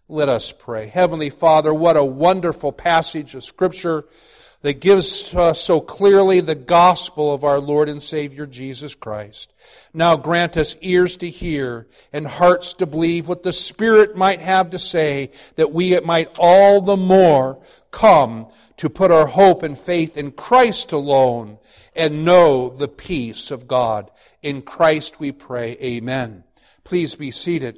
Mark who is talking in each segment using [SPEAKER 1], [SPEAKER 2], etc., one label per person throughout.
[SPEAKER 1] Let us pray. Heavenly Father, what a wonderful passage of Scripture that gives us so clearly the gospel of our Lord and Savior Jesus Christ. Now grant us ears to hear and hearts to believe what the Spirit might have to say, that we might all the more come to put our hope and faith in Christ alone and know the peace of God. In Christ we pray, amen. Please be seated.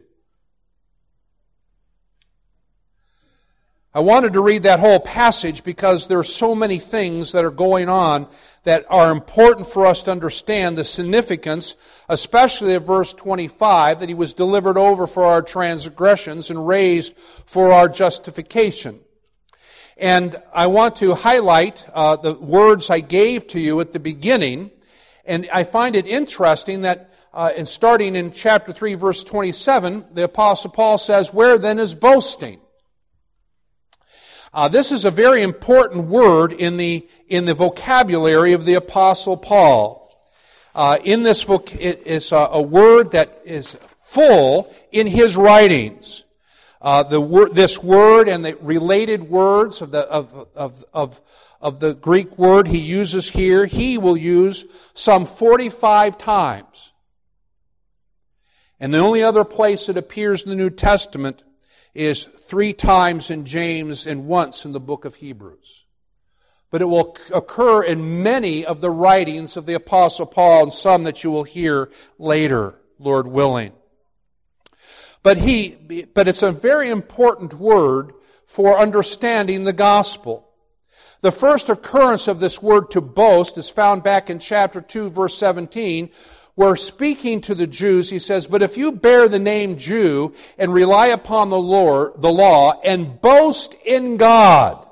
[SPEAKER 1] I wanted to read that whole passage because there are so many things that are going on that are important for us to understand the significance, especially of verse 25, that He was delivered over for our transgressions and raised for our justification. And I want to highlight the words I gave to you at the beginning, and I find it interesting that in starting in chapter 3, verse 27, the Apostle Paul says, "Where then is boasting?" This is a very important word in the vocabulary of the Apostle Paul. It is a word that is full in his writings. This word and the related words of the Greek word he uses here, he will use some 45 times. And the only other place it appears in the New Testament is 3 times in James and once in the book of Hebrews. But it will occur in many of the writings of the Apostle Paul, and some that you will hear later, Lord willing. But it's a very important word for understanding the gospel. The first occurrence of this word to boast is found back in chapter 2, verse 17, where speaking to the Jews, he says, "But if you bear the name Jew and rely upon the law, and boast in God."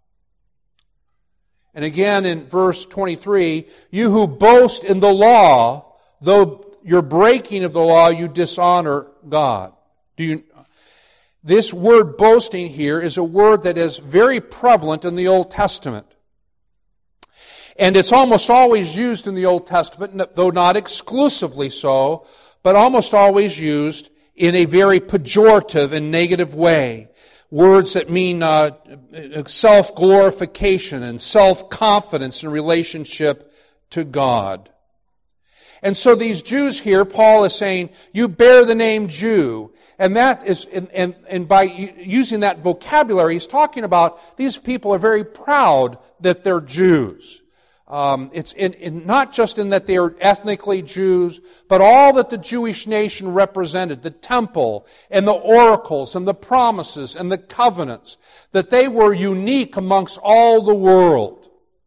[SPEAKER 1] And again in verse 23, "You who boast in the law, though you're breaking of the law, you dishonor God." This word boasting here is a word that is very prevalent in the Old Testament. And it's almost always used in the Old Testament, though not exclusively so, but almost always used in a very pejorative and negative way. Words that mean self-glorification and self-confidence in relationship to God. And so these Jews here, Paul is saying, you bear the name Jew. And that is, and by using that vocabulary, he's talking about these people are very proud that they're Jews. It's not just in that they are ethnically Jews, but all that the Jewish nation represented, the temple and the oracles and the promises and the covenants, that they were unique amongst all the world.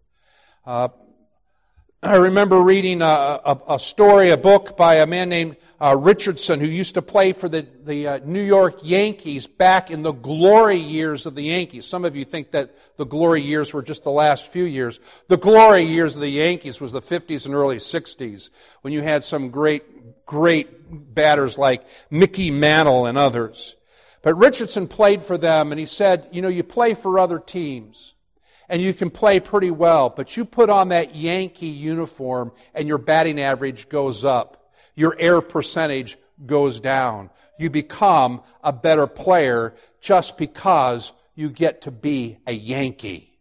[SPEAKER 1] I remember reading a book by a man named Richardson, who used to play for the New York Yankees back in the glory years of the Yankees. Some of you think that the glory years were just the last few years. The glory years of the Yankees was the 50s and early 60s, when you had some great batters like Mickey Mantle and others. But Richardson played for them, and he said, you play for other teams. And you can play pretty well, but you put on that Yankee uniform and your batting average goes up. Your error percentage goes down. You become a better player just because you get to be a Yankee.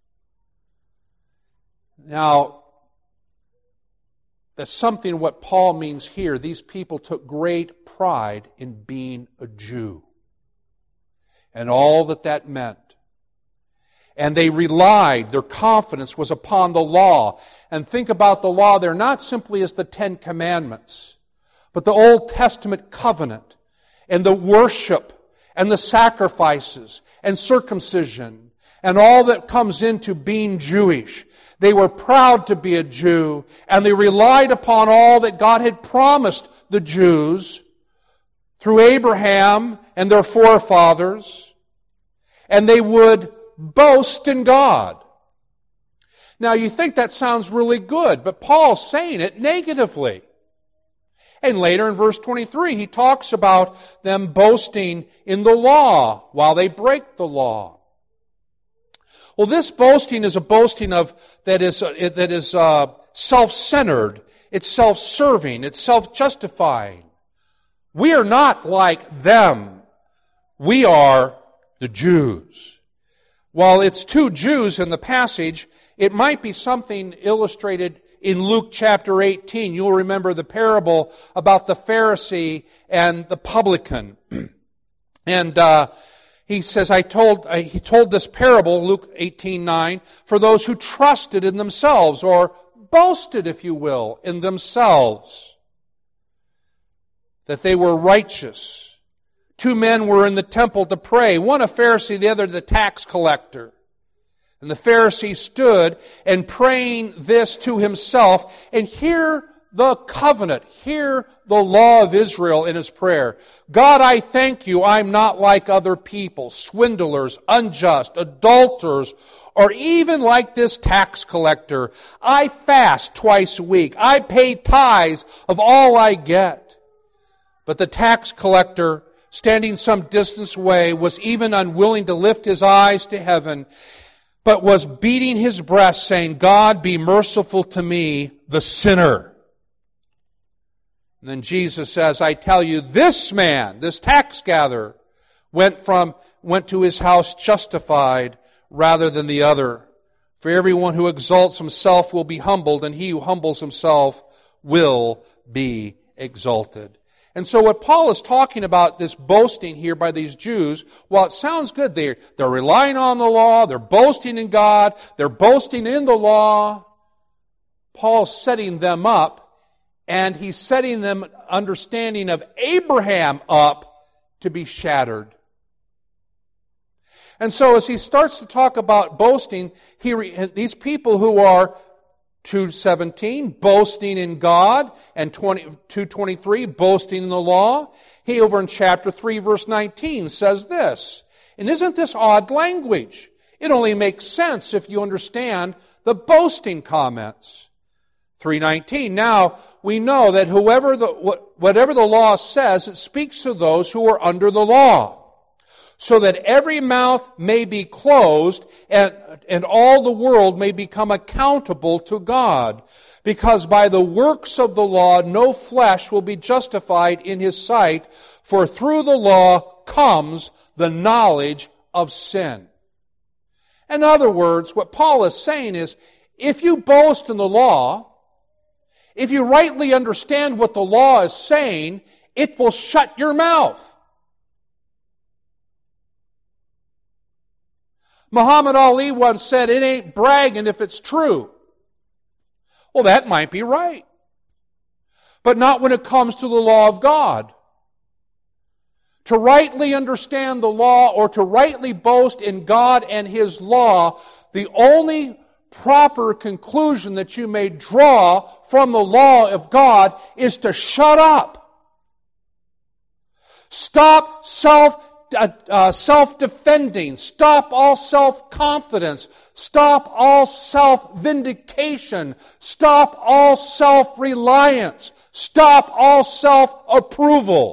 [SPEAKER 1] Now, that's something what Paul means here. These people took great pride in being a Jew and all that meant. And they relied, their confidence was upon the law. And think about the law there, not simply as the 10 Commandments, but the Old Testament covenant, and the worship, and the sacrifices, and circumcision, and all that comes into being Jewish. They were proud to be a Jew, and they relied upon all that God had promised the Jews through Abraham and their forefathers, and they would boast in God. Now you think that sounds really good, but Paul's saying it negatively. And later in verse 23, he talks about them boasting in the law while they break the law. Well, this boasting is a boasting that is self-centered, it's self-serving, it's self-justifying. We are not like them. We are the Jews. While it's two Jews in the passage, it might be something illustrated in Luke chapter 18. You'll remember the parable about the Pharisee and the publican. And he says, he told this parable, Luke 18:9, for those who trusted in themselves, or boasted, if you will, in themselves, that they were righteous. Two men were in the temple to pray, one a Pharisee, the other the tax collector. And the Pharisee stood and praying this to himself, and hear the covenant, hear the law of Israel in his prayer. God, I thank you, I'm not like other people, swindlers, unjust, adulterers, or even like this tax collector. I fast twice a week. I pay tithes of all I get. But the tax collector, standing some distance away, was even unwilling to lift his eyes to heaven, but was beating his breast, saying, God, be merciful to me, the sinner. And then Jesus says, I tell you, this man, this tax gatherer, went to his house justified rather than the other. For everyone who exalts himself will be humbled, and he who humbles himself will be exalted. And so what Paul is talking about, this boasting here by these Jews, while it sounds good, they're relying on the law, they're boasting in God, they're boasting in the law, Paul's setting them up, and he's setting them understanding of Abraham up to be shattered. And so as he starts to talk about boasting, these people who are 2:17, boasting in God, and 2:23, boasting in the law. He over in chapter 3, verse 19 says this. And isn't this odd language? It only makes sense if you understand the boasting comments. 3:19, now we know that whatever the law says, it speaks to those who are under the law, so that every mouth may be closed and all the world may become accountable to God. Because by the works of the law no flesh will be justified in his sight, for through the law comes the knowledge of sin. In other words, what Paul is saying is, if you boast in the law, if you rightly understand what the law is saying, it will shut your mouth. Muhammad Ali once said, it ain't bragging if it's true. Well, that might be right. But not when it comes to the law of God. To rightly understand the law or to rightly boast in God and His law, the only proper conclusion that you may draw from the law of God is to shut up. Stop self-defending. Stop all self-confidence. Stop all self-vindication. Stop all self-reliance. Stop all self-approval.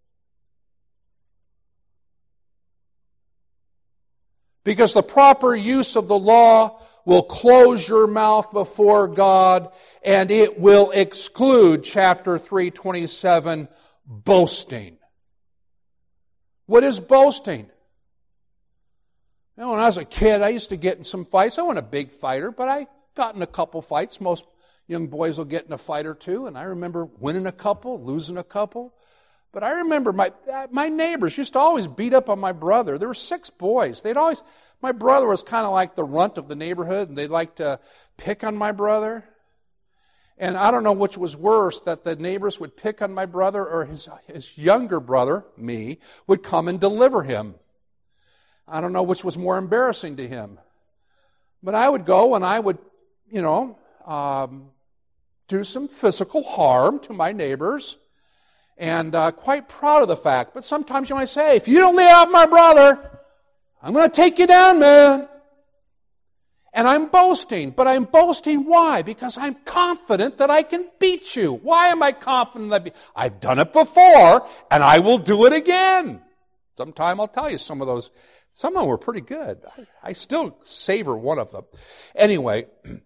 [SPEAKER 1] Because the proper use of the law will close your mouth before God, and it will exclude, chapter 3:27, boasting. What is boasting? You know, when I was a kid, I used to get in some fights. I wasn't a big fighter, but I got in a couple fights. Most young boys will get in a fight or two, and I remember winning a couple, losing a couple. But I remember my neighbors used to always beat up on my brother. There were 6 boys. My brother was kind of like the runt of the neighborhood, and they'd like to pick on my brother. And I don't know which was worse, that the neighbors would pick on my brother or his younger brother, me, would come and deliver him. I don't know which was more embarrassing to him. But I would go and I would, do some physical harm to my neighbors. And quite proud of the fact. But sometimes you might say, if you don't lay out my brother, I'm going to take you down, man. And I'm boasting. But I'm boasting why? Because I'm confident that I can beat you. Why am I confident that I've done it before, and I will do it again? Sometime I'll tell you some of those. Some of them were pretty good. I still savor one of them. Anyway,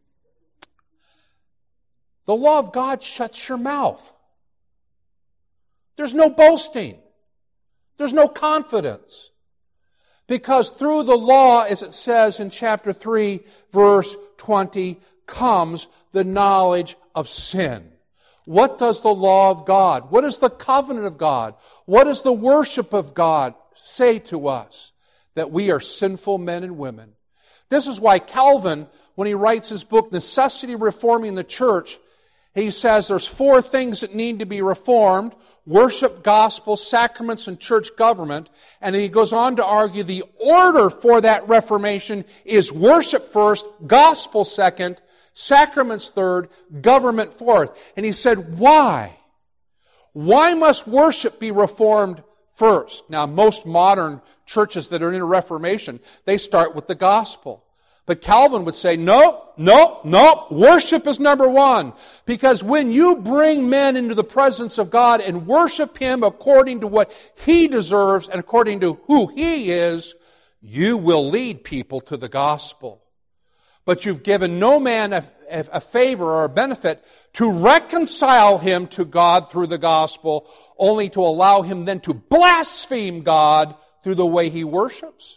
[SPEAKER 1] the law of God shuts your mouth. There's no boasting. There's no confidence. Because through the law, as it says in chapter 3, verse 20, comes the knowledge of sin. What does the law of God, what does the covenant of God, what does the worship of God say to us? That we are sinful men and women. This is why Calvin, when he writes his book, Necessity of Reforming the Church, he says there's 4 things that need to be reformed: worship, gospel, sacraments, and church government. And he goes on to argue the order for that reformation is worship first, gospel second, sacraments third, government fourth. And he said, why? Why must worship be reformed first? Now, most modern churches that are in a Reformation, they start with the gospel. But Calvin would say, no, worship is number one. Because when you bring men into the presence of God and worship Him according to what He deserves and according to who He is, you will lead people to the gospel. But you've given no man a favor or a benefit to reconcile him to God through the gospel, only to allow him then to blaspheme God through the way he worships.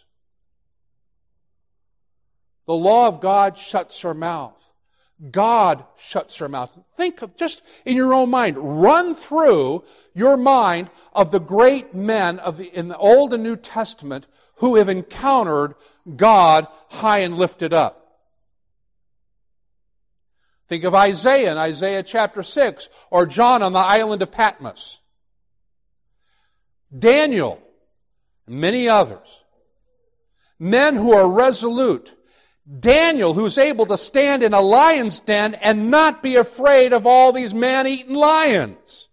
[SPEAKER 1] The law of God shuts our mouth. God shuts our mouth. Think of, just in your own mind, run through your mind of the great men in the Old and New Testament who have encountered God high and lifted up. Think of Isaiah in Isaiah chapter 6, or John on the island of Patmos. Daniel, and many others. Men who are resolute. Daniel, who's able to stand in a lion's den and not be afraid of all these man-eaten lions.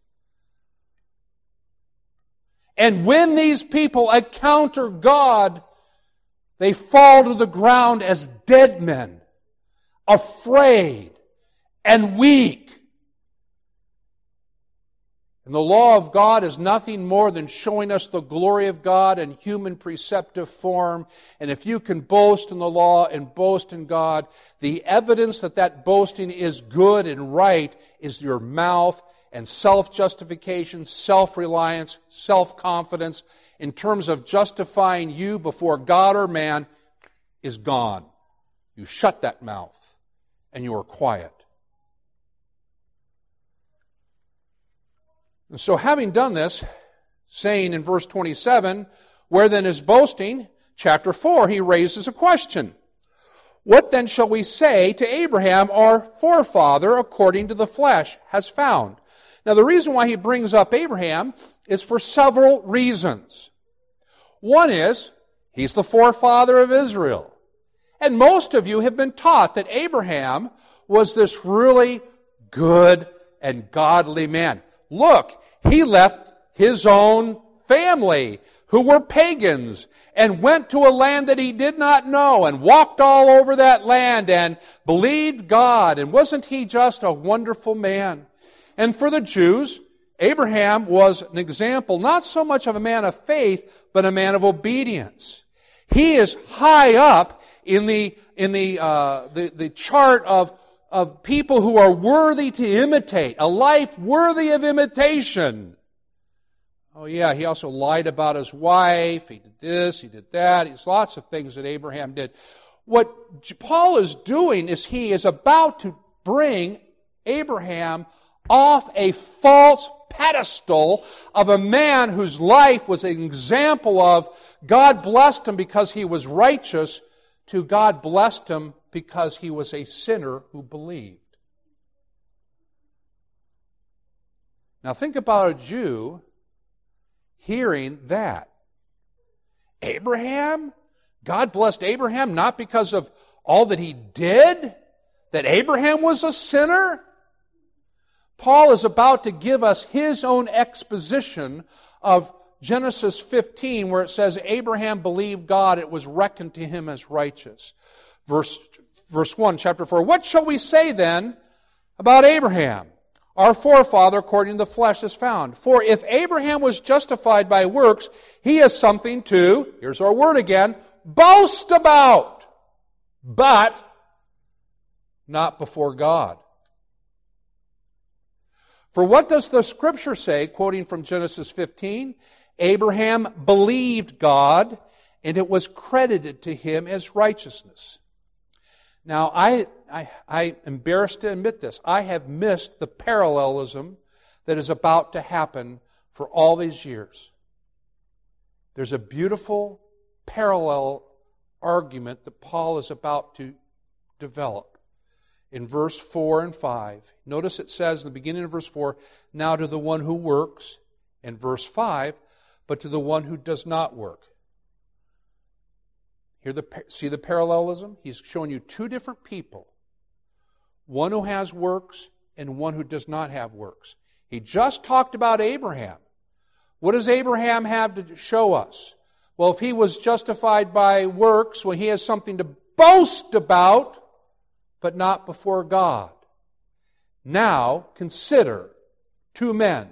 [SPEAKER 1] And when these people encounter God, they fall to the ground as dead men, afraid and weak. And the law of God is nothing more than showing us the glory of God in human preceptive form. And if you can boast in the law and boast in God, the evidence that that boasting is good and right is your mouth and self-justification, self-reliance, self-confidence in terms of justifying you before God or man is gone. You shut that mouth and you are quiet. And so having done this, saying in verse 27, where then is boasting? Chapter 4, he raises a question. What then shall we say to Abraham, our forefather, according to the flesh, has found? Now the reason why he brings up Abraham is for several reasons. One is, he's the forefather of Israel. And most of you have been taught that Abraham was this really good and godly man. Look, he left his own family, who were pagans, and went to a land that he did not know, and walked all over that land, and believed God. And wasn't he just a wonderful man? And for the Jews, Abraham was an example, not so much of a man of faith, but a man of obedience. He is high up in the chart of people who are worthy to imitate, a life worthy of imitation. Oh yeah, he also lied about his wife, he did this, he did that, there's lots of things that Abraham did. What Paul is doing is he is about to bring Abraham off a false pedestal of a man whose life was an example of God blessed him because he was righteous, to God blessed him because he was a sinner who believed. Now think about a Jew hearing that. Abraham? God blessed Abraham not because of all that he did? That Abraham was a sinner? Paul is about to give us his own exposition of Genesis 15, where it says, Abraham believed God, it was reckoned to him as righteous. Verse 1, chapter 4. What shall we say then about Abraham? Our forefather, according to the flesh, is found. For if Abraham was justified by works, he has something to, here's our word again, boast about, but not before God. For what does the Scripture say, quoting from Genesis 15? Abraham believed God, and it was credited to him as righteousness. Now, I'm embarrassed to admit this. I have missed the parallelism that is about to happen for all these years. There's a beautiful parallel argument that Paul is about to develop in verse 4 and 5. Notice it says in the beginning of verse 4, now to the one who works, and verse 5, but to the one who does not work. See the parallelism? He's showing you two different people. One who has works and one who does not have works. He just talked about Abraham. What does Abraham have to show us? Well, if he was justified by works, well, he has something to boast about, but not before God. Now, consider two men.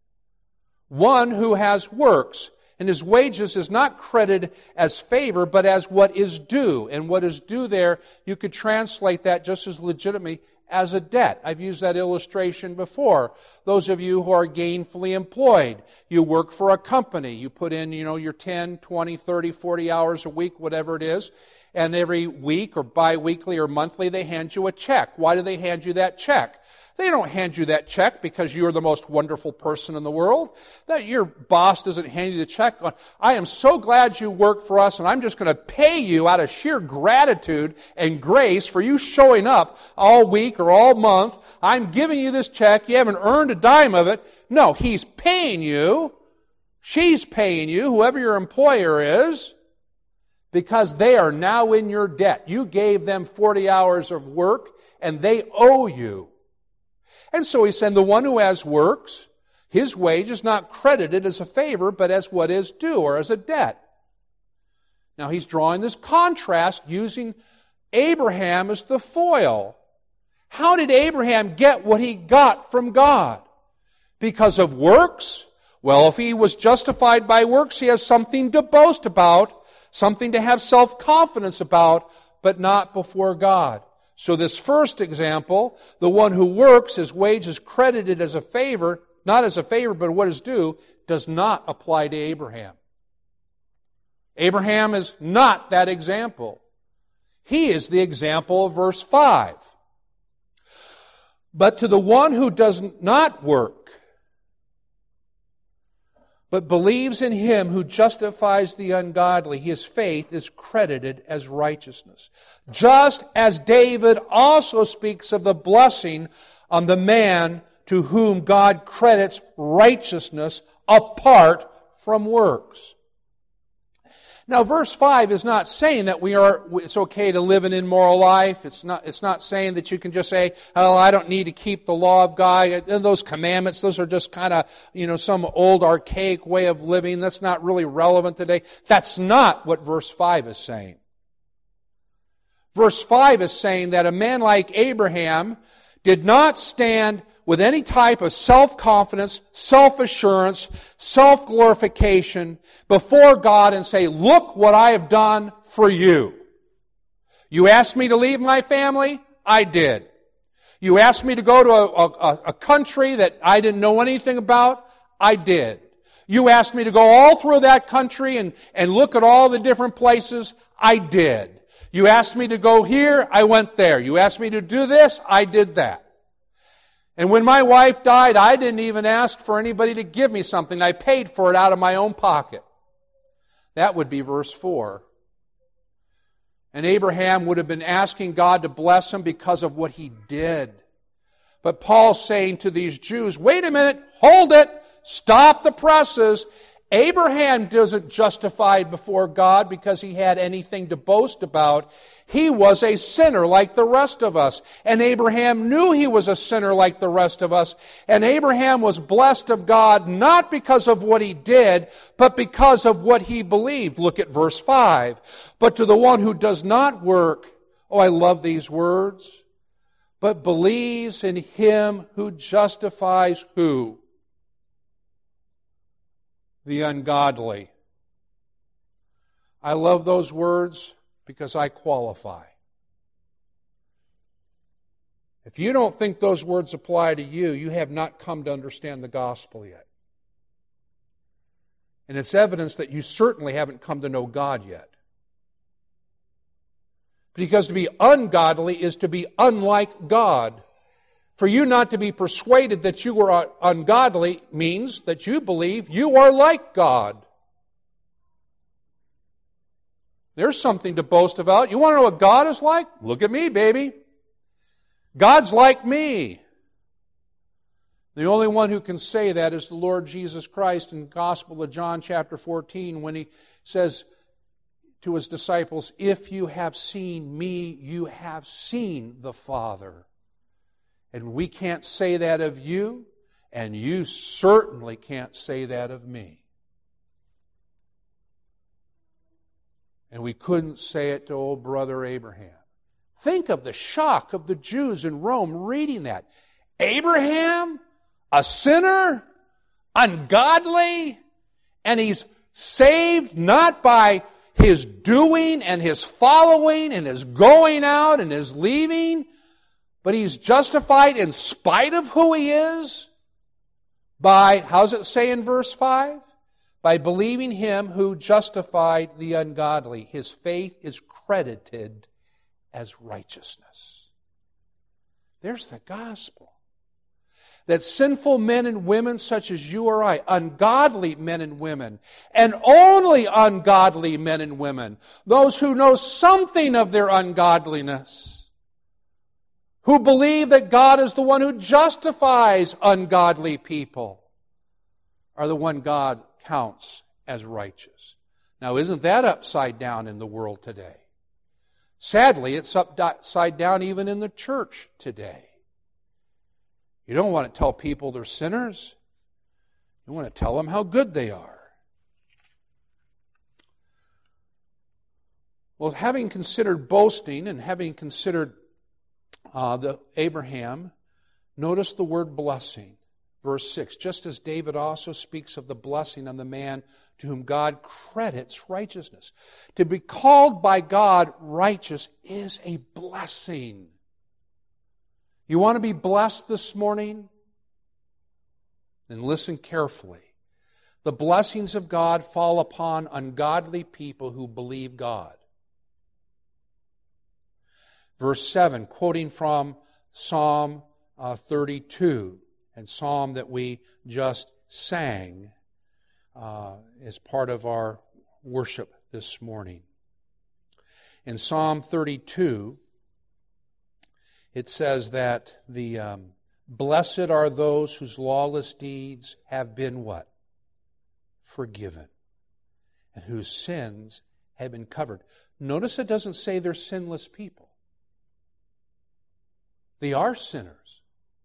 [SPEAKER 1] One who has works, and his wages is not credited as favor, but as what is due. And what is due there, you could translate that just as legitimately as a debt. I've used that illustration before. Those of you who are gainfully employed, you work for a company. You put in, your 10, 20, 30, 40 hours a week, whatever it is. And every week or bi-weekly or monthly, they hand you a check. Why do they hand you that check? They don't hand you that check because you're the most wonderful person in the world. That your boss doesn't hand you the check on, I am so glad you work for us, and I'm just going to pay you out of sheer gratitude and grace for you showing up all week or all month. I'm giving you this check. You haven't earned a dime of it. No, he's paying you. She's paying you, whoever your employer is, because they are now in your debt. You gave them 40 hours of work, and they owe you. And so he said, the one who has works, his wage is not credited as a favor, but as what is due, or as a debt. Now he's drawing this contrast using Abraham as the foil. How did Abraham get what he got from God? Because of works? Well, if he was justified by works, he has something to boast about, something to have self-confidence about, but not before God. So this first example, the one who works, his wage is credited as a favor, not as a favor, but what is due, does not apply to Abraham. Abraham is not that example. He is the example of verse 5. But to the one who does not work, but believes in him who justifies the ungodly, his faith is credited as righteousness. Just as David also speaks of the blessing on the man to whom God credits righteousness apart from works. Now, verse 5 is not saying that it's okay to live an immoral life. It's not saying that you can just say, oh, I don't need to keep the law of God. Those commandments, those are just kind of, some old archaic way of living. That's not really relevant today. That's not what verse 5 is saying. Verse 5 is saying that a man like Abraham did not stand with any type of self-confidence, self-assurance, self-glorification before God and say, look what I have done for you. You asked me to leave my family? I did. You asked me to go to a country that I didn't know anything about? I did. You asked me to go all through that country and look at all the different places? I did. You asked me to go here? I went there. You asked me to do this? I did that. And when my wife died, I didn't even ask for anybody to give me something. I paid for it out of my own pocket. That would be verse 4. And Abraham would have been asking God to bless him because of what he did. But Paul's saying to these Jews, wait a minute, hold it, stop the presses. Abraham wasn't justified before God because he had anything to boast about. He was a sinner like the rest of us. And Abraham knew he was a sinner like the rest of us. And Abraham was blessed of God not because of what he did, but because of what he believed. Look at verse 5. But to the one who does not work, oh, I love these words, but believes in him who justifies who? The ungodly. I love those words because I qualify. If you don't think those words apply to you, you have not come to understand the gospel yet. And it's evidence that you certainly haven't come to know God yet. Because to be ungodly is to be unlike God. For you not to be persuaded that you are ungodly means that you believe you are like God. There's something to boast about. You want to know what God is like? Look at me, baby. God's like me. The only one who can say that is the Lord Jesus Christ in the Gospel of John chapter 14 when He says to His disciples, "If you have seen me, you have seen the Father." And we can't say that of you, and you certainly can't say that of me. And we couldn't say it to old brother Abraham. Think of the shock of the Jews in Rome reading that. Abraham, a sinner, ungodly, and he's saved not by his doing and his following and his going out and his leaving, but he's justified in spite of who he is by, how's it say in verse 5? By believing Him who justified the ungodly. His faith is credited as righteousness. There's the gospel. That sinful men and women such as you or I, ungodly men and women, and only ungodly men and women, those who know something of their ungodliness, who believe that God is the one who justifies ungodly people, are the one God counts as righteous. Now, isn't that upside down in the world today? Sadly, it's upside down even in the church today. You don't want to tell people they're sinners. You want to tell them how good they are. Well, having considered boasting and having considered Abraham, notice the word blessing. Verse 6, just as David also speaks of the blessing on the man to whom God credits righteousness. To be called by God righteous is a blessing. You want to be blessed this morning? Then listen carefully. The blessings of God fall upon ungodly people who believe God. Verse 7, quoting from Psalm 32, and psalm that we just sang as part of our worship this morning. In Psalm 32, it says that the blessed are those whose lawless deeds have been what? Forgiven. And whose sins have been covered. Notice it doesn't say they're sinless people. They are sinners.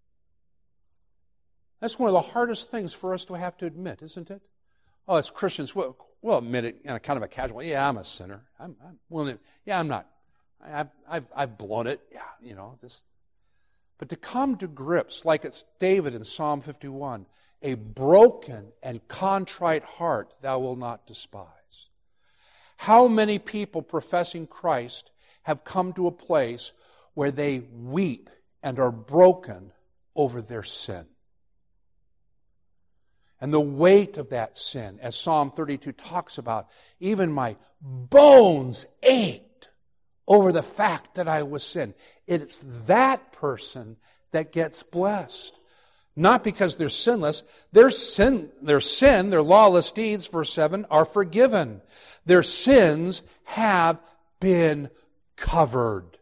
[SPEAKER 1] That's one of the hardest things for us to have to admit, isn't it? Oh, as Christians, we'll admit it in a kind of a casual way. Yeah, I'm a sinner. I'm willing to, yeah, I'm not. I've blown it. Yeah, just. But to come to grips, like it's David in Psalm 51, a broken and contrite heart thou wilt not despise. How many people professing Christ have come to a place where they weep and are broken over their sin? And the weight of that sin, as Psalm 32 talks about, even my bones ached over the fact that I was sin. It's that person that gets blessed. Not because they're sinless. Their lawless deeds, verse 7, are forgiven. Their sins have been covered.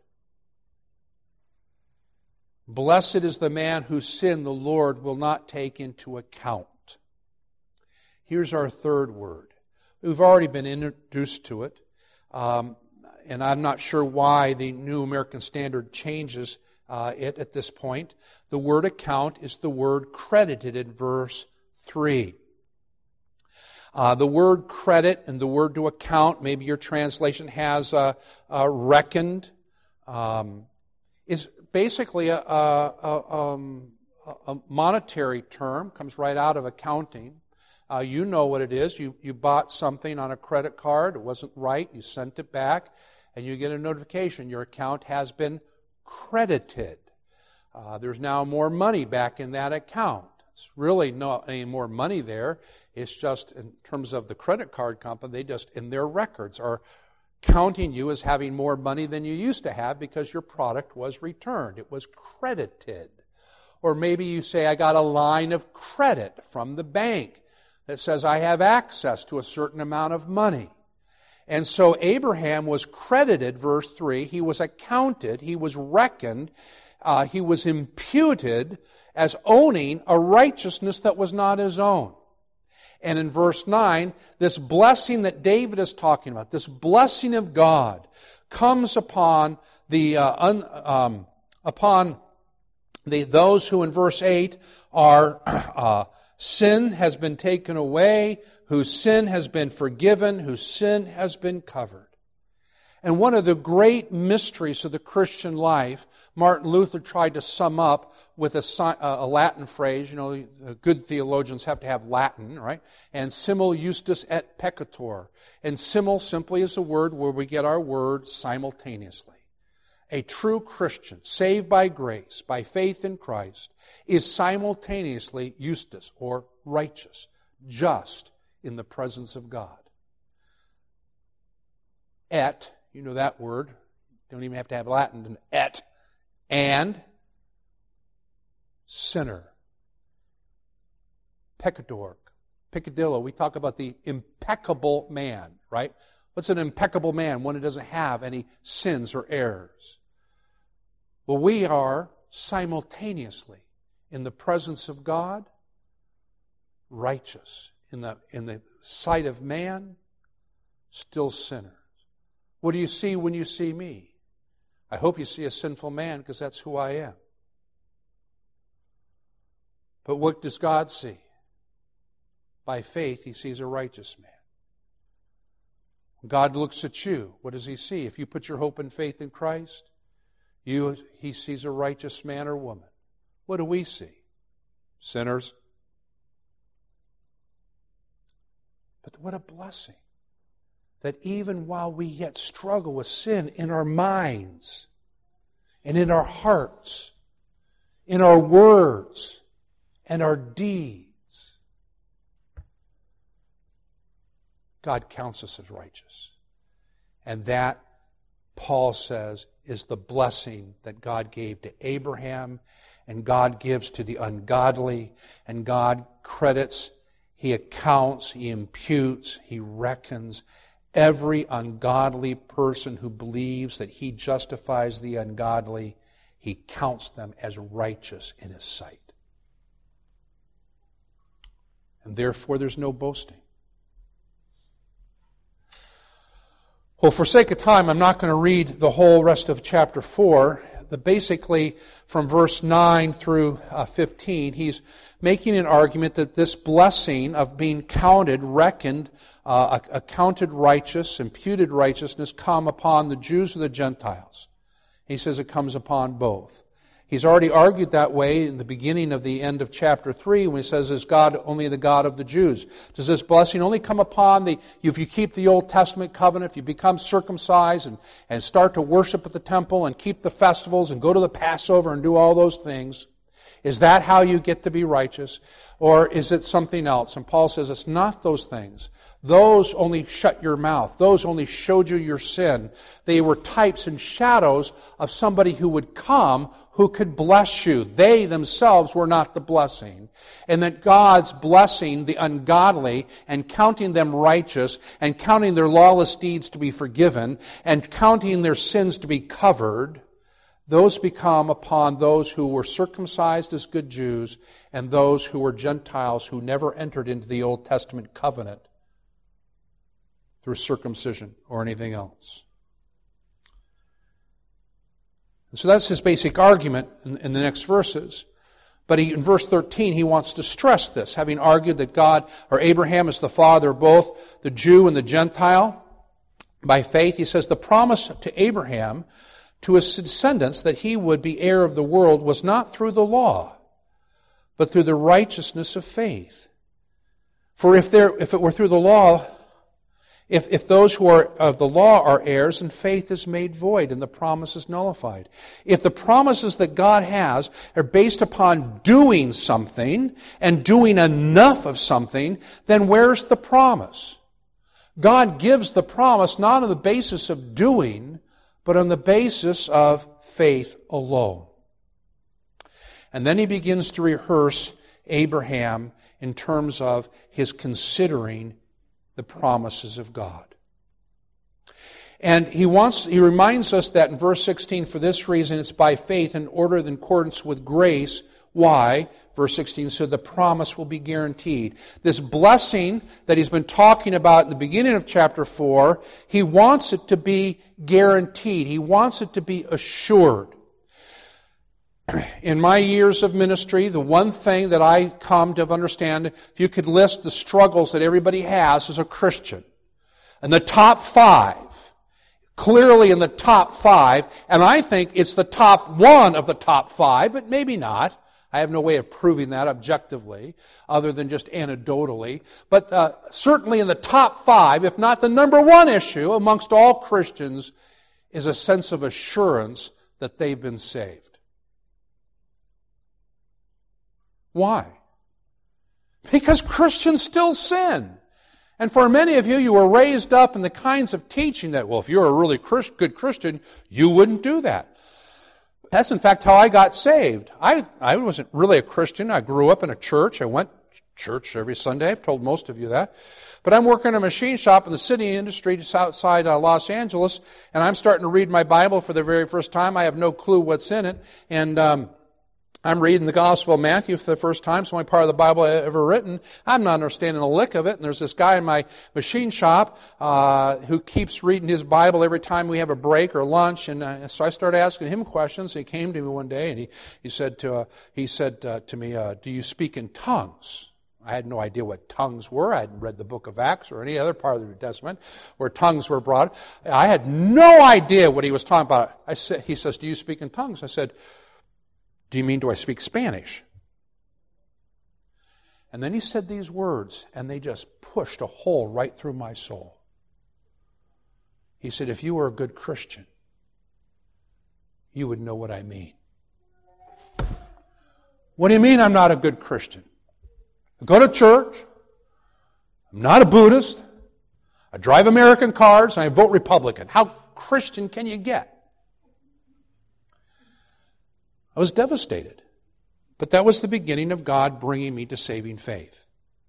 [SPEAKER 1] Blessed is the man whose sin the Lord will not take into account. Here's our third word. We've already been introduced to it, and I'm not sure why the New American Standard changes it at this point. The word account is the word credited in verse 3. The word credit and the word to account, maybe your translation has reckoned, is basically a monetary term, comes right out of accounting. You know what it is. You bought something on a credit card. It wasn't right. You sent it back, and you get a notification. Your account has been credited. There's now more money back in that account. It's really not any more money there. It's just in terms of the credit card company, they just, in their records, are counting you as having more money than you used to have because your product was returned. It was credited. Or maybe you say, I got a line of credit from the bank that says I have access to a certain amount of money. And so Abraham was credited, verse 3, he was accounted, he was reckoned, he was imputed as owning a righteousness that was not his own. And in verse 9, this blessing that David is talking about, this blessing of God, comes upon those who in verse 8 are sin has been taken away, whose sin has been forgiven, whose sin has been covered. And one of the great mysteries of the Christian life, Martin Luther tried to sum up with a Latin phrase. You know, good theologians have to have Latin, right? And simul justus et peccator. And simul simply is a word where we get our word simultaneously. A true Christian, saved by grace, by faith in Christ, is simultaneously justus, or righteous, just in the presence of God. Et, you know that word, don't even have to have Latin, et, and sinner. Peccator, peccadillo, we talk about the impeccable man, right? What's an impeccable man? One who doesn't have any sins or errors. Well, we are simultaneously in the presence of God, righteous. In the sight of man, still sinners. What do you see when you see me? I hope you see a sinful man because that's who I am. But what does God see? By faith, He sees a righteous man. When God looks at you, what does He see? If you put your hope and faith in Christ, He sees a righteous man or woman. What do we see? Sinners. But what a blessing that even while we yet struggle with sin in our minds and in our hearts, in our words and our deeds, God counts us as righteous. And that, Paul says, is the blessing that God gave to Abraham and God gives to the ungodly, and God credits, He accounts, He imputes, He reckons every ungodly person who believes that He justifies the ungodly, He counts them as righteous in His sight. And therefore there's no boasting. Well, for sake of time, I'm not going to read the whole rest of chapter 4. Basically, from verse 9 through 15, he's making an argument that this blessing of being counted, reckoned, accounted righteous, imputed righteousness, come upon the Jews or the Gentiles. He says it comes upon both. He's already argued that way in the beginning of the end of chapter 3 when he says, is God only the God of the Jews? Does this blessing only come upon if you keep the Old Testament covenant, if you become circumcised and start to worship at the temple and keep the festivals and go to the Passover and do all those things? Is that how you get to be righteous? Or is it something else? And Paul says it's not those things. Those only shut your mouth. Those only showed you your sin. They were types and shadows of somebody who would come who could bless you. They themselves were not the blessing. And that God's blessing the ungodly and counting them righteous and counting their lawless deeds to be forgiven and counting their sins to be covered, those become upon those who were circumcised as good Jews and those who were Gentiles who never entered into the Old Testament covenant through circumcision or anything else. And so that's his basic argument in the next verses. But in verse 13, he wants to stress this, having argued that God, or Abraham, is the father of both the Jew and the Gentile. By faith, he says, the promise to Abraham, to his descendants, that he would be heir of the world was not through the law, but through the righteousness of faith. For if it were through the law, If those who are of the law are heirs, and faith is made void and the promise is nullified. If the promises that God has are based upon doing something and doing enough of something, then where's the promise? God gives the promise not on the basis of doing, but on the basis of faith alone. And then he begins to rehearse Abraham in terms of his considering the promises of God. And he reminds us that in verse 16, for this reason it's by faith in order in accordance with grace. Why? Verse 16, so the promise will be guaranteed. This blessing that he's been talking about in the beginning of chapter 4, he wants it to be guaranteed. He wants it to be assured. In my years of ministry, the one thing that I come to understand, if you could list the struggles that everybody has as a Christian, and the top 5, clearly in the top 5, and I think it's the top 1 of the top 5, but maybe not. I have no way of proving that objectively, other than just anecdotally. But certainly in the top 5, if not the number 1 issue amongst all Christians, is a sense of assurance that they've been saved. Why? Because Christians still sin. And for many of you, you were raised up in the kinds of teaching that, well, if you're a really good Christian, you wouldn't do that. That's in fact how I got saved. I wasn't really a Christian. I grew up in a church. I went to church every Sunday. I've told most of you that. But I'm working in a machine shop in the city industry just outside Los Angeles, and I'm starting to read my Bible for the very first time. I have no clue what's in it. And I'm reading the Gospel of Matthew for the first time. It's the only part of the Bible I've ever written. I'm not understanding a lick of it. And there's this guy in my machine shop who keeps reading his Bible every time we have a break or lunch. And so I started asking him questions. He came to me one day and he said to me, "Do you speak in tongues?" I had no idea what tongues were. I hadn't read the book of Acts or any other part of the New Testament where tongues were brought. I had no idea what he was talking about. He says, "Do you speak in tongues?" I said, "Do you mean, do I speak Spanish?" And then he said these words, and they just pushed a hole right through my soul. He said, "If you were a good Christian, you would know what I mean." What do you mean I'm not a good Christian? I go to church. I'm not a Buddhist. I drive American cars, and I vote Republican. How Christian can you get? I was devastated. But that was the beginning of God bringing me to saving faith.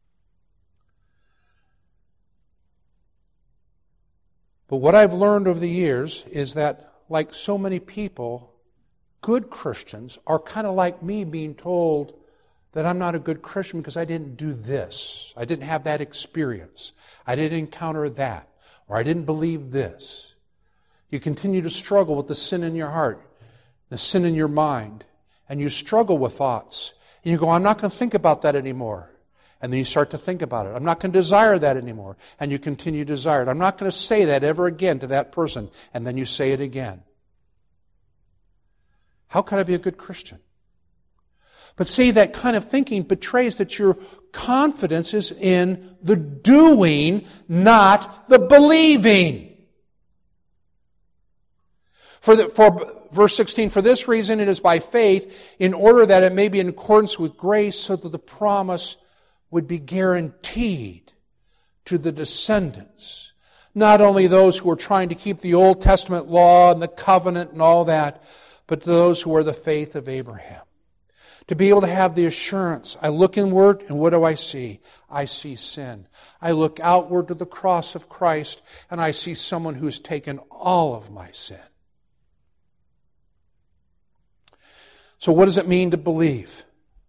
[SPEAKER 1] But what I've learned over the years is that, like so many people, good Christians are kind of like me being told that I'm not a good Christian because I didn't do this. I didn't have that experience. I didn't encounter that. Or I didn't believe this. You continue to struggle with the sin in your heart, the sin in your mind, and you struggle with thoughts. And you go, "I'm not going to think about that anymore." And then you start to think about it. "I'm not going to desire that anymore." And you continue to desire it. "I'm not going to say that ever again to that person." And then you say it again. How can I be a good Christian? But see, that kind of thinking betrays that your confidence is in the doing, not the believing. For verse 16, for this reason it is by faith, in order that it may be in accordance with grace, so that the promise would be guaranteed to the descendants. Not only those who are trying to keep the Old Testament law and the covenant and all that, but those who are the faith of Abraham. To be able to have the assurance, I look inward and what do I see? I see sin. I look outward to the cross of Christ and I see someone who's taken all of my sin. So what does it mean to believe?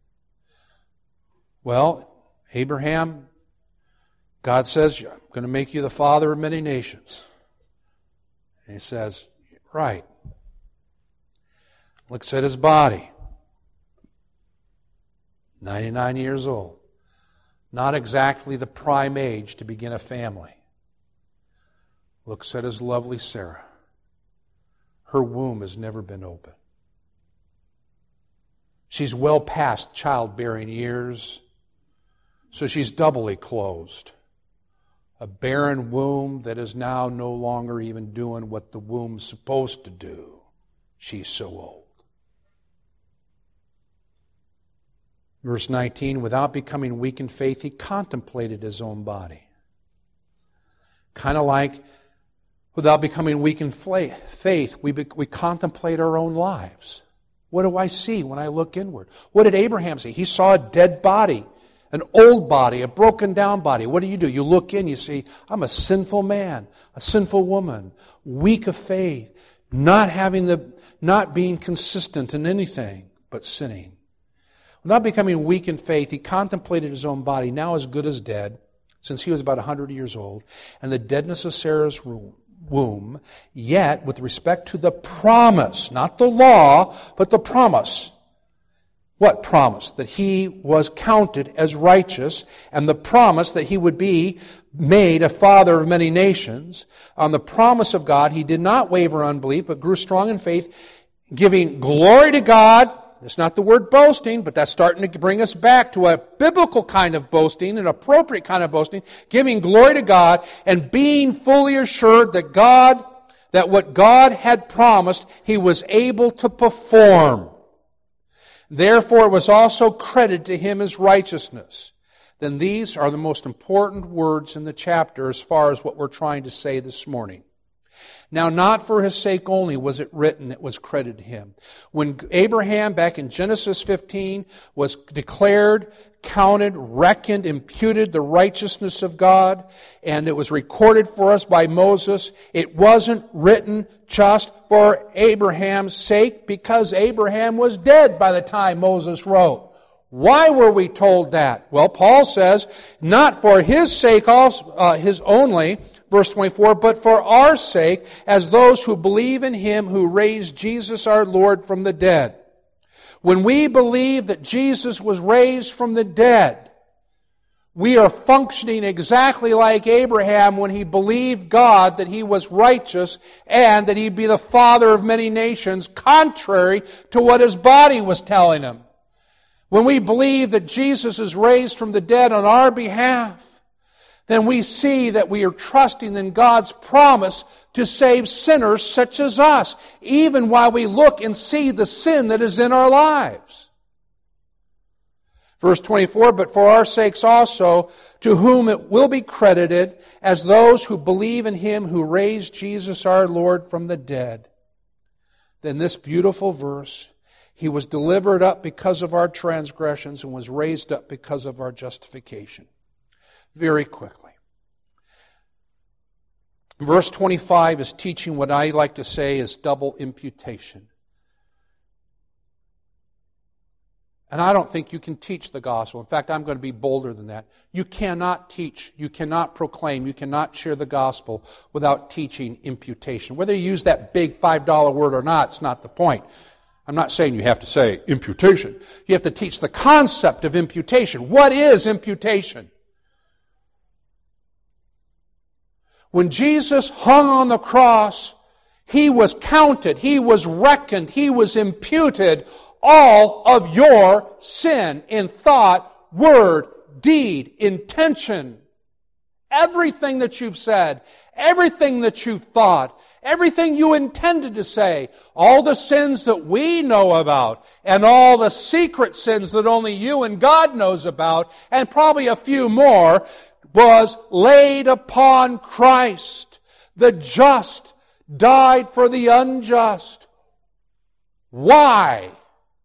[SPEAKER 1] Well, Abraham, God says, "I'm going to make you the father of many nations." And he says, "Right." Looks at his body. 99 years old. Not exactly the prime age to begin a family. Looks at his lovely Sarah. Her womb has never been open. She's well past childbearing years, so she's doubly closed. A barren womb that is now no longer even doing what the womb's supposed to do. She's so old. Verse 19, without becoming weak in faith, he contemplated his own body. Kind of like without becoming weak in faith, we contemplate our own lives. What do I see when I look inward? What did Abraham see? He saw a dead body, an old body, a broken down body. What do? You look in, you see, I'm a sinful man, a sinful woman, weak of faith, not being consistent in anything, but sinning. Without becoming weak in faith, he contemplated his own body, now as good as dead, since he was about 100 years old, and the deadness of Sarah's womb, yet with respect to the promise, not the law, but the promise. What promise? That he was counted as righteous, and the promise that he would be made a father of many nations. On the promise of God, he did not waver in unbelief, but grew strong in faith, giving glory to God. That's not the word boasting, but that's starting to bring us back to a biblical kind of boasting, an appropriate kind of boasting, giving glory to God and being fully assured that what God had promised, he was able to perform. Therefore, it was also credited to him as righteousness. Then these are the most important words in the chapter as far as what we're trying to say this morning. Now, not for his sake only was it written, it was credited to him. When Abraham, back in Genesis 15, was declared, counted, reckoned, imputed the righteousness of God, and it was recorded for us by Moses, it wasn't written just for Abraham's sake, because Abraham was dead by the time Moses wrote. Why were we told that? Well, Paul says, not for his sake also, his only, verse 24, but for our sake, as those who believe in him who raised Jesus our Lord from the dead. When we believe that Jesus was raised from the dead, we are functioning exactly like Abraham when he believed God that he was righteous and that he'd be the father of many nations, contrary to what his body was telling him. When we believe that Jesus is raised from the dead on our behalf, then we see that we are trusting in God's promise to save sinners such as us, even while we look and see the sin that is in our lives. Verse 24, but for our sakes also, to whom it will be credited as those who believe in him who raised Jesus our Lord from the dead. Then this beautiful verse, he was delivered up because of our transgressions and was raised up because of our justification. Very quickly. Verse 25 is teaching what I like to say is double imputation. And I don't think you can teach the gospel. In fact, I'm going to be bolder than that. You cannot teach, you cannot proclaim, you cannot share the gospel without teaching imputation. Whether you use that big $5 word or not, it's not the point. I'm not saying you have to say imputation. You have to teach the concept of imputation. What is imputation? When Jesus hung on the cross, he was counted, he was reckoned, he was imputed all of your sin in thought, word, deed, intention. Everything that you've said, everything that you've thought, everything you intended to say, all the sins that we know about, and all the secret sins that only you and God knows about, and probably a few more, was laid upon Christ. The just died for the unjust. Why?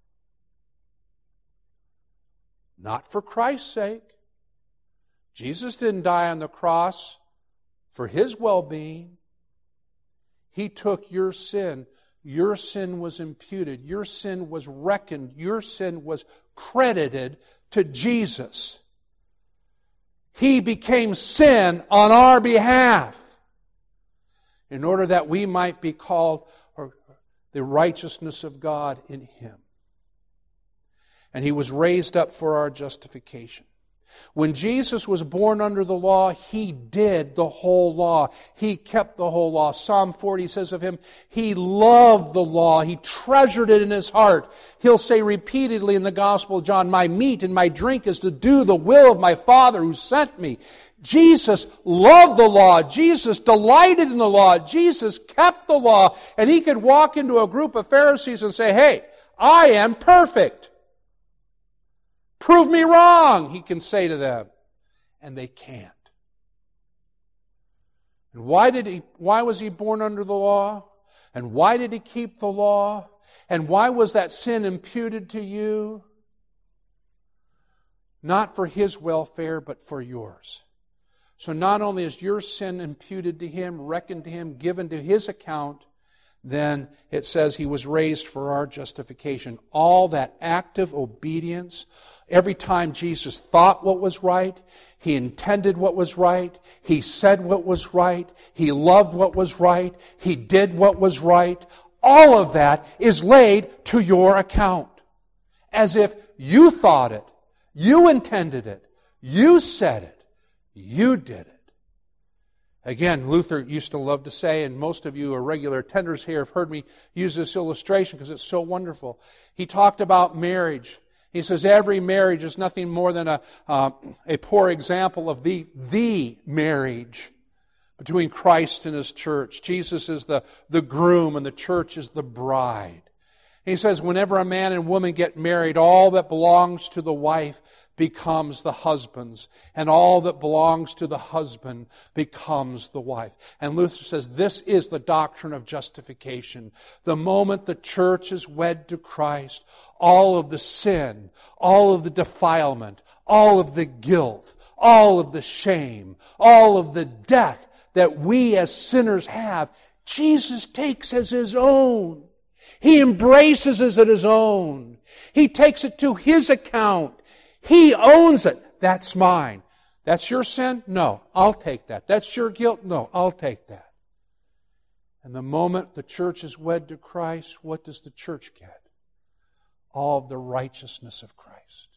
[SPEAKER 1] Not for Christ's sake. Jesus didn't die on the cross for his well-being. He took your sin. Your sin was imputed. Your sin was reckoned. Your sin was credited to Jesus. He became sin on our behalf in order that we might be called the righteousness of God in him. And he was raised up for our justification. When Jesus was born under the law, He did the whole law. He kept the whole law. Psalm 40 says of Him, He loved the law. He treasured it in His heart. He'll say repeatedly in the Gospel of John, my meat and my drink is to do the will of my Father who sent me. Jesus loved the law. Jesus delighted in the law. Jesus kept the law. And He could walk into a group of Pharisees and say, hey, I am perfect. Prove me wrong, He can say to them. And they can't. And why was He born under the law? And why did He keep the law? And why was that sin imputed to you? Not for His welfare, but for yours. So not only is your sin imputed to Him, reckoned to Him, given to His account, then it says He was raised for our justification. All that active obedience, every time Jesus thought what was right, He intended what was right, He said what was right, He loved what was right, He did what was right, all of that is laid to your account. As if you thought it, you intended it, you said it, you did it. Again, Luther used to love to say, and most of you are regular attenders here have heard me use this illustration because it's so wonderful. He talked about marriage. He says every marriage is nothing more than a poor example of the marriage between Christ and His church. Jesus is the groom and the church is the bride. And he says whenever a man and woman get married, all that belongs to the wife becomes the husband's, and all that belongs to the husband becomes the wife. And Luther says this is the doctrine of justification. The moment the church is wed to Christ, all of the sin, all of the defilement, all of the guilt, all of the shame, all of the death that we as sinners have, Jesus takes as His own. He embraces it as His own. He takes it to His account. He owns it. That's mine. That's your sin? No, I'll take that. That's your guilt? No, I'll take that. And the moment the church is wed to Christ, what does the church get? All of the righteousness of Christ.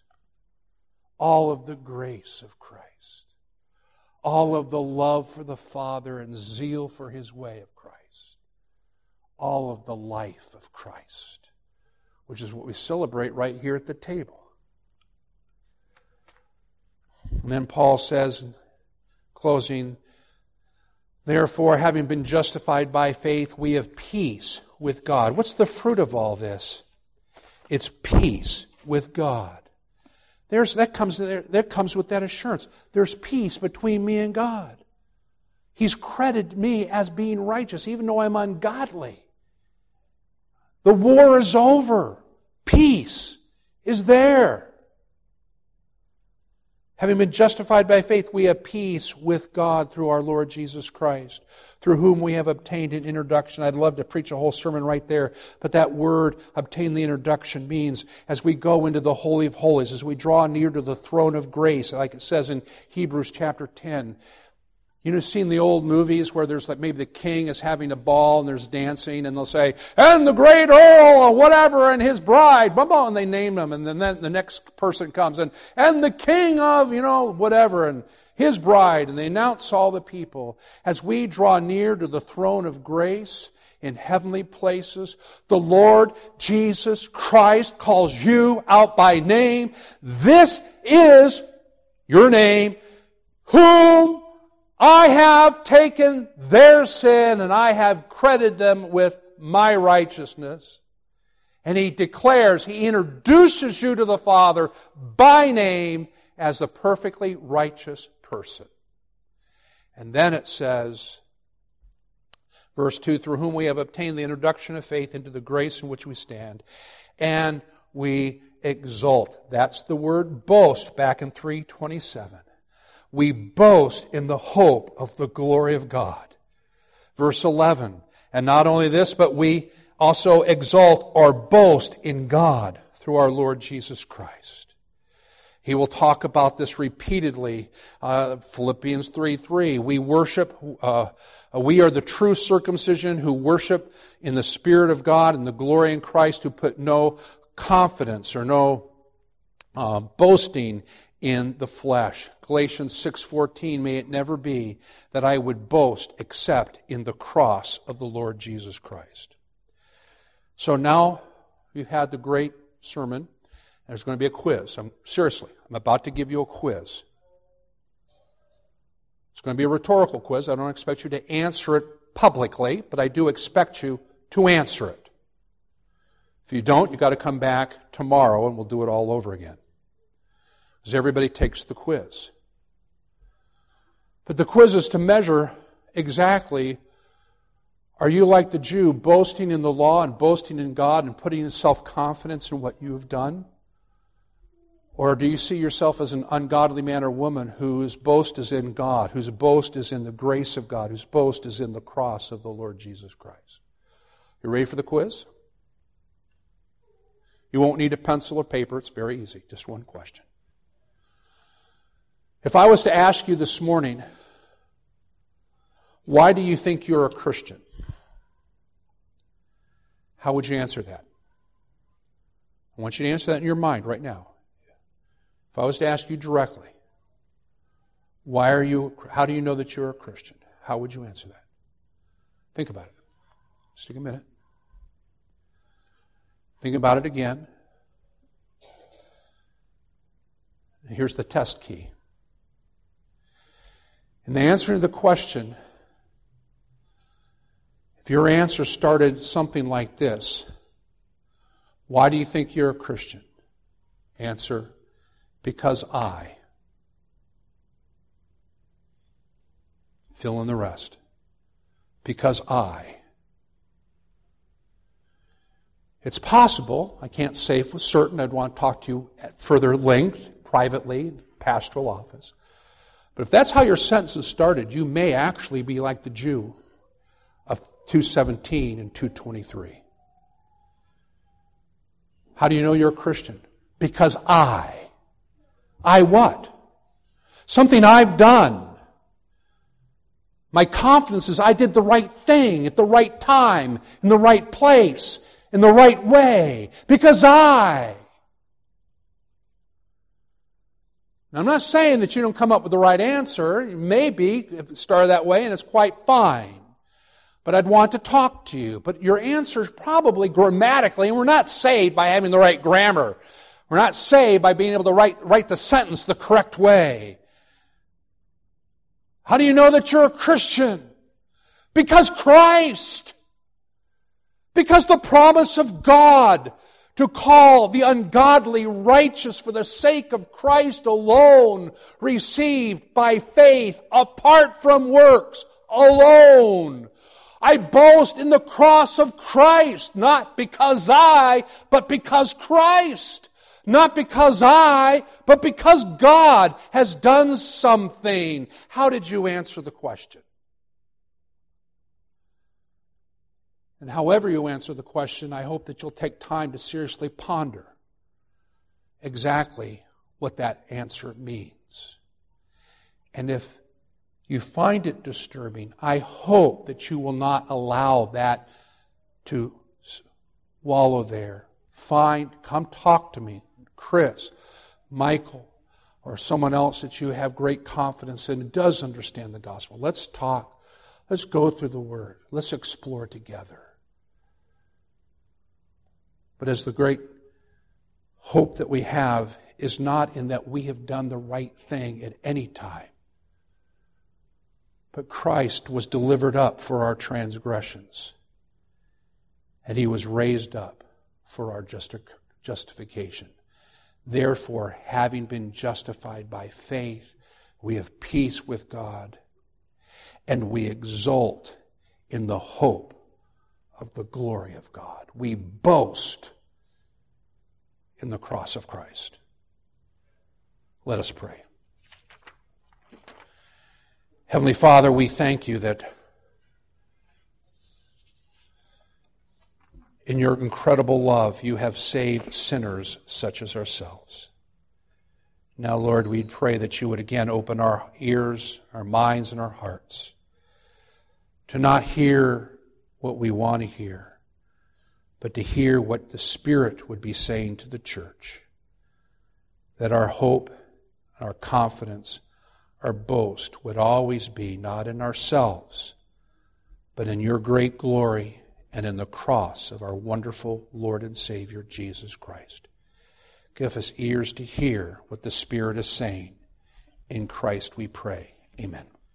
[SPEAKER 1] All of the grace of Christ. All of the love for the Father and zeal for His way of Christ. All of the life of Christ, which is what we celebrate right here at the table. And then Paul says, in closing, therefore, having been justified by faith, we have peace with God. What's the fruit of all this? It's peace with God. That comes with that assurance. There's peace between me and God. He's credited me as being righteous, even though I'm ungodly. The war is over. Peace is there. Having been justified by faith, we have peace with God through our Lord Jesus Christ, through whom we have obtained an introduction. I'd love to preach a whole sermon right there, but that word, obtain the introduction, means as we go into the Holy of Holies, as we draw near to the throne of grace, like it says in Hebrews chapter 10. You know, seen the old movies where there's like maybe the king is having a ball and there's dancing and they'll say, and the great Earl or whatever and his bride, blah, blah, and they name them, and then the next person comes and the king of, whatever, and his bride, and they announce all the people. As we draw near to the throne of grace in heavenly places, the Lord Jesus Christ calls you out by name. This is your name, whom I have taken their sin and I have credited them with my righteousness. And He declares, He introduces you to the Father by name as the perfectly righteous person. And then it says, verse 2, through whom we have obtained the introduction of faith into the grace in which we stand, and we exult. That's the word boast back in 3:27. We boast in the hope of the glory of God. Verse 11, and not only this, but we also exalt or boast in God through our Lord Jesus Christ. He will talk about this repeatedly. Philippians 3:3, we worship, we are the true circumcision who worship in the Spirit of God and the glory in Christ, who put no confidence or no boasting in the flesh. Galatians 6:14, may it never be that I would boast except in the cross of the Lord Jesus Christ. So now we've had the great sermon. There's going to be a quiz. I'm about to give you a quiz. It's going to be a rhetorical quiz. I don't expect you to answer it publicly, but I do expect you to answer it. If you don't, you've got to come back tomorrow and we'll do it all over again. Because everybody takes the quiz. But the quiz is to measure exactly, are you like the Jew, boasting in the law and boasting in God and putting in self-confidence in what you have done? Or do you see yourself as an ungodly man or woman whose boast is in God, whose boast is in the grace of God, whose boast is in the cross of the Lord Jesus Christ? You ready for the quiz? You won't need a pencil or paper. It's very easy. Just one question. If I was to ask you this morning, why do you think you're a Christian? How would you answer that? I want you to answer that in your mind right now. If I was to ask you directly, how do you know that you're a Christian? How would you answer that? Think about it. Just take a minute. Think about it again. And here's the test key. In the answer to the question, if your answer started something like this, why do you think you're a Christian? Answer, because I. Fill in the rest. Because I. It's possible, I can't say for certain, I'd want to talk to you at further length, privately, pastoral office. But if that's how your sentence is started, you may actually be like the Jew of 2:17 and 2:23. How do you know you're a Christian? Because I what? Something I've done. My confidence is I did the right thing at the right time, in the right place, in the right way. Because I. Now, I'm not saying that you don't come up with the right answer. Maybe, if it started that way, and it's quite fine. But I'd want to talk to you. But your answer is probably grammatically, and we're not saved by having the right grammar. We're not saved by being able to write the sentence the correct way. How do you know that you're a Christian? Because Christ. Because the promise of God to call the ungodly righteous for the sake of Christ alone, received by faith, apart from works, alone. I boast in the cross of Christ, not because I, but because Christ. Not because I, but because God has done something. How did you answer the question? And however you answer the question, I hope that you'll take time to seriously ponder exactly what that answer means. And if you find it disturbing, I hope that you will not allow that to wallow there. Come talk to me, Chris, Michael, or someone else that you have great confidence in and does understand the gospel. Let's talk. Let's go through the Word. Let's explore together. But as the great hope that we have is not in that we have done the right thing at any time, but Christ was delivered up for our transgressions, and He was raised up for our justification. Therefore, having been justified by faith, we have peace with God, and we exult in the hope of the glory of God. We boast in the cross of Christ. Let us pray. Heavenly Father, we thank you that in your incredible love, you have saved sinners such as ourselves. Now, Lord, we pray that you would again open our ears, our minds, and our hearts to not hear what we want to hear, but to hear what the Spirit would be saying to the church, that our hope our confidence, our boast would always be not in ourselves, but in your great glory and in the cross of our wonderful Lord and Savior, Jesus Christ. Give us ears to hear what the Spirit is saying. In Christ we pray. Amen.